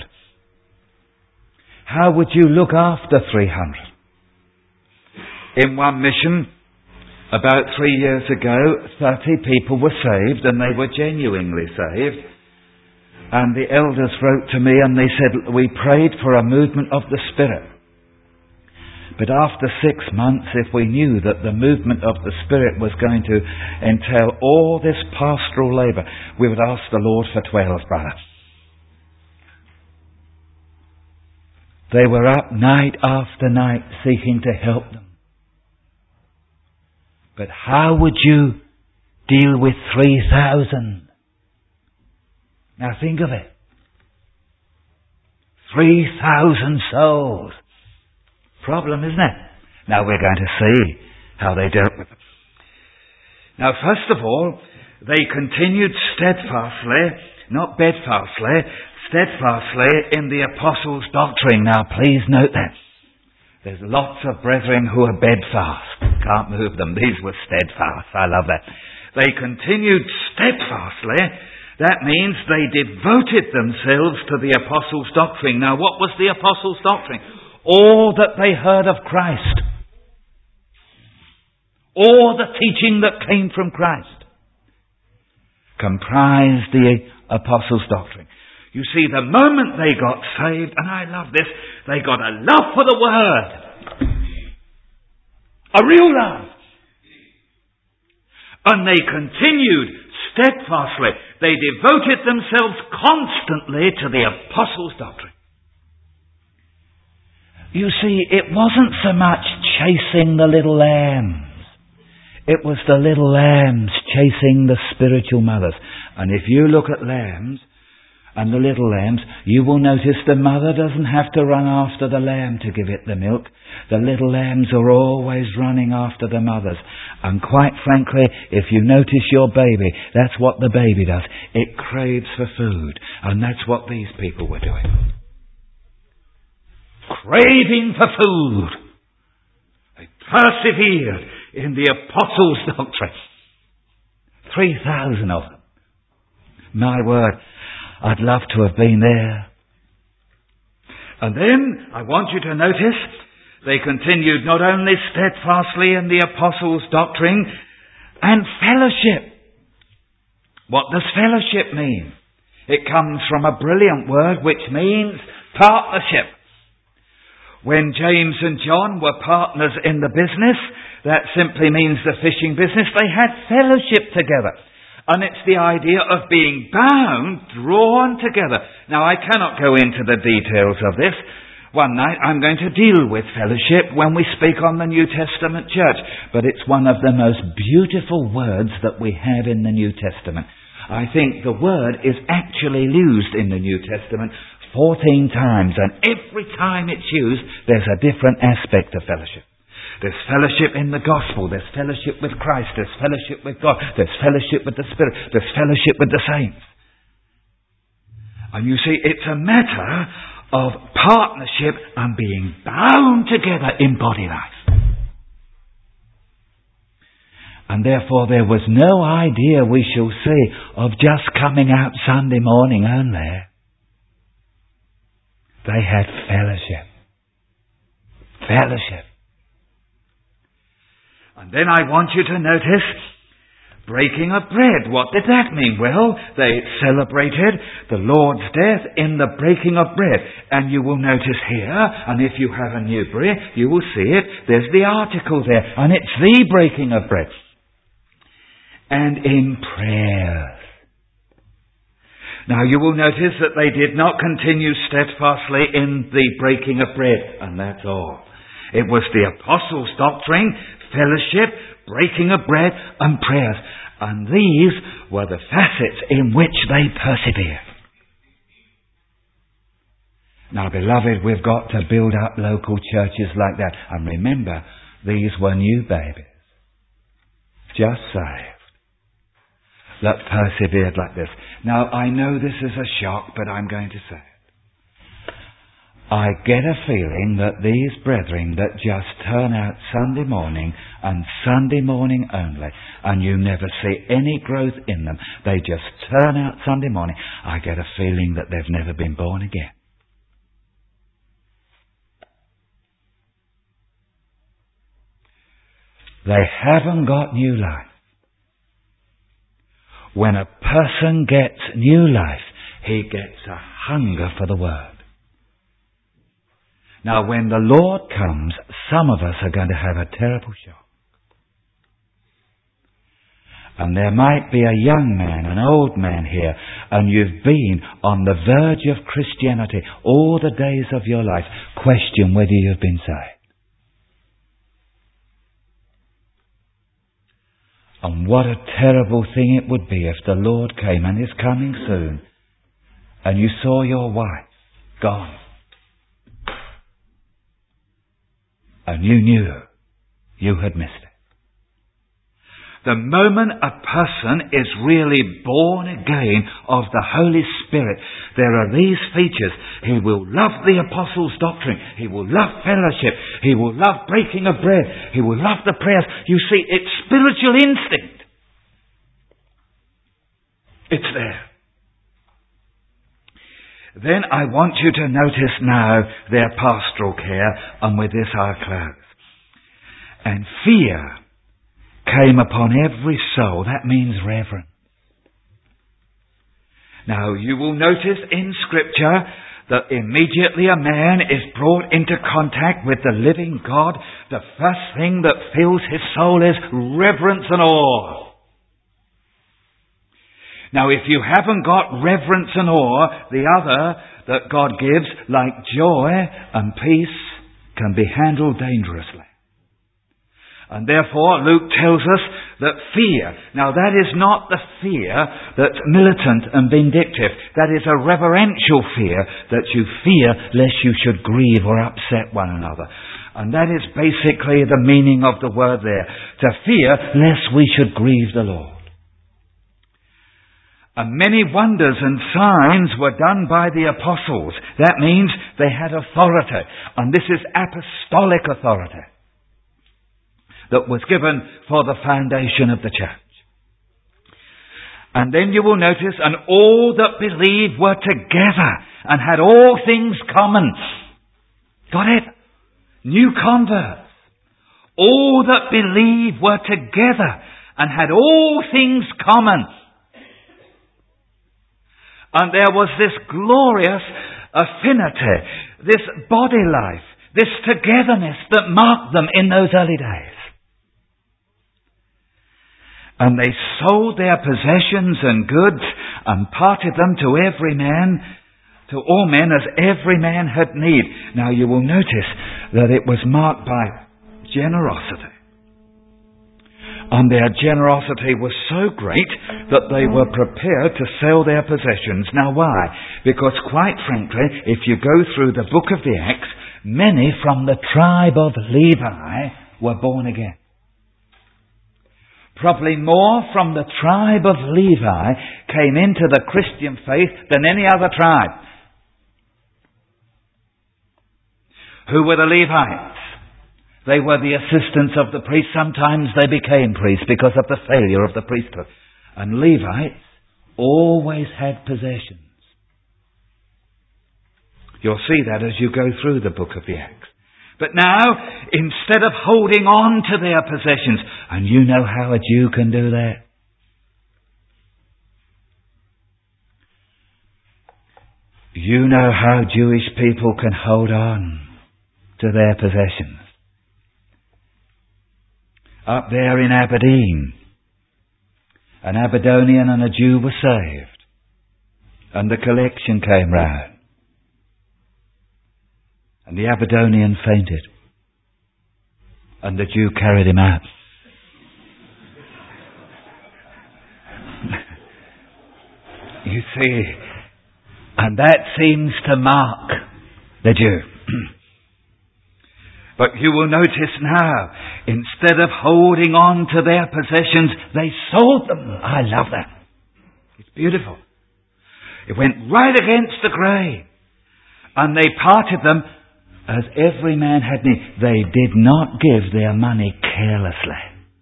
How would you look after three hundred? In one mission, about three years ago, thirty people were saved, and they were genuinely saved. And the elders wrote to me and they said, we prayed for a movement of the Spirit. But after six months, if we knew that the movement of the Spirit was going to entail all this pastoral labour, we would ask the Lord for twelve, brother. They were up night after night seeking to help them. But how would you deal with three thousand? Now think of it. three thousand souls. Problem, isn't it? Now we're going to see how they dealt with them. Now, first of all, they continued steadfastly, not bedfastly, steadfastly in the apostles' doctrine. Now, please note that. There's lots of brethren who are bedfast. Can't move them. These were steadfast. I love that. They continued steadfastly. That means they devoted themselves to the apostles' doctrine. Now, what was the apostles' doctrine? All that they heard of Christ. All the teaching that came from Christ comprised the apostles' doctrine. You see, the moment they got saved, and I love this, they got a love for the Word. A real love. And they continued steadfastly. They devoted themselves constantly to the apostles' doctrine. You see, it wasn't so much chasing the little lambs. It was the little lambs chasing the spiritual mothers. And if you look at lambs and the little lambs, you will notice the mother doesn't have to run after the lamb to give it the milk. The little lambs are always running after the mothers. And quite frankly, if you notice your baby, that's what the baby does. It craves for food. And that's what these people were doing. Craving for food. They persevered in the apostles' doctrine. Three thousand of them. My word, I'd love to have been there. And then, I want you to notice, they continued not only steadfastly in the apostles' doctrine, and fellowship. What does fellowship mean? It comes from a brilliant word which means partnership. When James and John were partners in the business, that simply means the fishing business, they had fellowship together. And it's the idea of being bound, drawn together. Now, I cannot go into the details of this. One night I'm going to deal with fellowship when we speak on the New Testament church. But it's one of the most beautiful words that we have in the New Testament. I think the word is actually used in the New Testament fourteen times, and every time it's used, there's a different aspect of fellowship. There's fellowship in the gospel, there's fellowship with Christ, there's fellowship with God, there's fellowship with the Spirit, there's fellowship with the saints. And you see, it's a matter of partnership and being bound together in body life. And therefore there was no idea, we shall see, of just coming out Sunday morning only. They had fellowship. Fellowship. And then I want you to notice breaking of bread. What did that mean? Well, they celebrated the Lord's death in the breaking of bread. And you will notice here, and if you have a Newbury, you will see it. There's the article there, and it's the breaking of bread. And in prayer. Now you will notice that they did not continue steadfastly in the breaking of bread, and that's all. It was the apostles' doctrine, fellowship, breaking of bread, and prayers. And these were the facets in which they persevered. Now, beloved, we've got to build up local churches like that. And remember, these were new babies. Just saved. That persevered like this. Now, I know this is a shock, but I'm going to say it. I get a feeling that these brethren that just turn out Sunday morning and Sunday morning only, and you never see any growth in them, they just turn out Sunday morning, I get a feeling that they've never been born again. They haven't got new life. When a person gets new life, he gets a hunger for the Word. Now, when the Lord comes, some of us are going to have a terrible shock. And there might be a young man, an old man here, and you've been on the verge of Christianity all the days of your life. Question whether you've been saved. And what a terrible thing it would be if the Lord came, and is coming soon, and you saw your wife gone. And you knew you had missed it. The moment a person is really born again of the Holy Spirit, there are these features. He will love the apostles' doctrine. He will love fellowship. He will love breaking of bread. He will love the prayers. You see, it's spiritual instinct. It's there. Then I want you to notice now their pastoral care, and with this I'll close. And fear came upon every soul. That means reverence. Now you will notice in Scripture that immediately a man is brought into contact with the living God, the first thing that fills his soul is reverence and awe. Now, if you haven't got reverence and awe, the other that God gives, like joy and peace, can be handled dangerously. And therefore, Luke tells us that fear, now that is not the fear that's militant and vindictive. That is a reverential fear that you fear lest you should grieve or upset one another. And that is basically the meaning of the word there. To fear lest we should grieve the Lord. And many wonders and signs were done by the apostles. That means they had authority. And this is apostolic authority that was given for the foundation of the church. And then you will notice, and all that believed were together and had all things common. Got it? New converts. All that believed were together and had all things common. And there was this glorious affinity, this body life, this togetherness that marked them in those early days. And they sold their possessions and goods and parted them to every man, to all men as every man had need. Now you will notice that it was marked by generosity. And their generosity was so great that they were prepared to sell their possessions. Now why? Because quite frankly, if you go through the book of the Acts, many from the tribe of Levi were born again. Probably more from the tribe of Levi came into the Christian faith than any other tribe. Who were the Levites? They were the assistants of the priest. Sometimes they became priests because of the failure of the priesthood. And Levites always had possessions. You'll see that as you go through the book of the Acts. But now, instead of holding on to their possessions, and you know how a Jew can do that. You know how Jewish people can hold on to their possessions. Up there in Aberdeen, an Aberdonian and a Jew were saved. And the collection came round. And the Aberdonian fainted. And the Jew carried him out. You see, and that seems to mark the Jew. But you will notice now, instead of holding on to their possessions, they sold them. I love that. It's beautiful. It went right against the grain. And they parted them as every man had need. They did not give their money carelessly.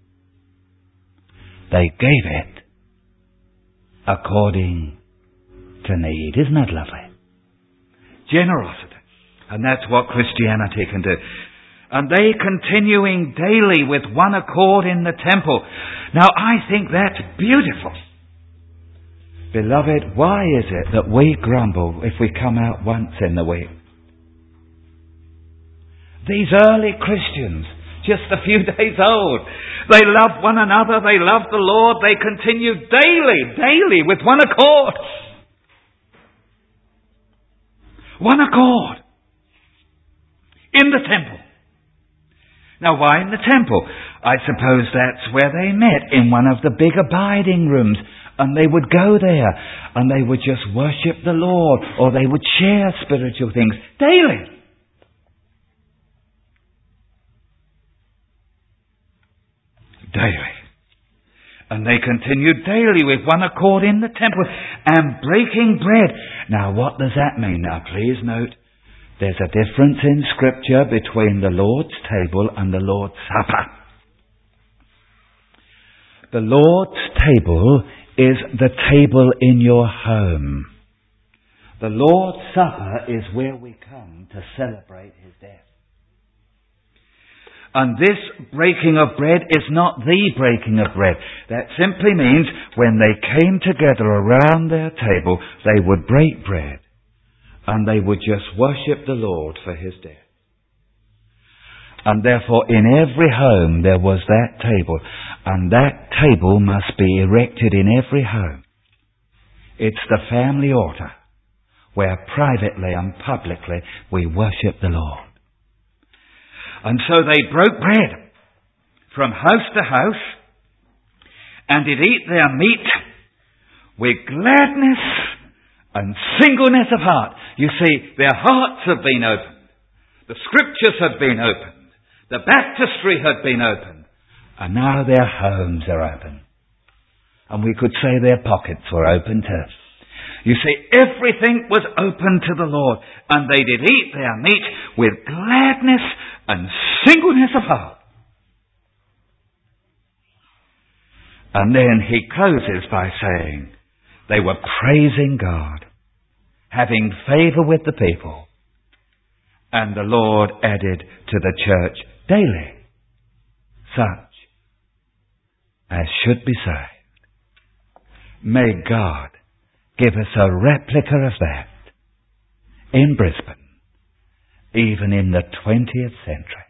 They gave it according to need. Isn't that lovely? Generosity. And that's what Christianity can do. And they continuing daily with one accord in the temple. Now I think that's beautiful. Beloved, why is it that we grumble if we come out once in the week? These early Christians, just a few days old, they loved one another, they loved the Lord, they continued daily, daily with one accord. One accord. In the temple. Now why in the temple? I suppose that's where they met, in one of the big abiding rooms. And they would go there and they would just worship the Lord, or they would share spiritual things daily. Daily. And they continued daily with one accord in the temple and breaking bread. Now what does that mean? Now please note, there's a difference in Scripture between the Lord's table and the Lord's Supper. The Lord's table is the table in your home. The Lord's Supper is where we come to celebrate His death. And this breaking of bread is not the breaking of bread. That simply means when they came together around their table, they would break bread and they would just worship the Lord for His death. And therefore in every home there was that table. And that table must be erected in every home. It's the family altar where privately and publicly we worship the Lord. And so they broke bread from house to house and did eat their meat with gladness and singleness of heart. You see, their hearts have been opened. The Scriptures have been opened. The baptistry had been opened. And now their homes are open. And we could say their pockets were open too. You see, everything was open to the Lord. And they did eat their meat with gladness and singleness of heart. And then he closes by saying, they were praising God, having favour with the people. And the Lord added to the church daily such as should be saved. May God give us a replica of that in Brisbane, even in the twentieth century.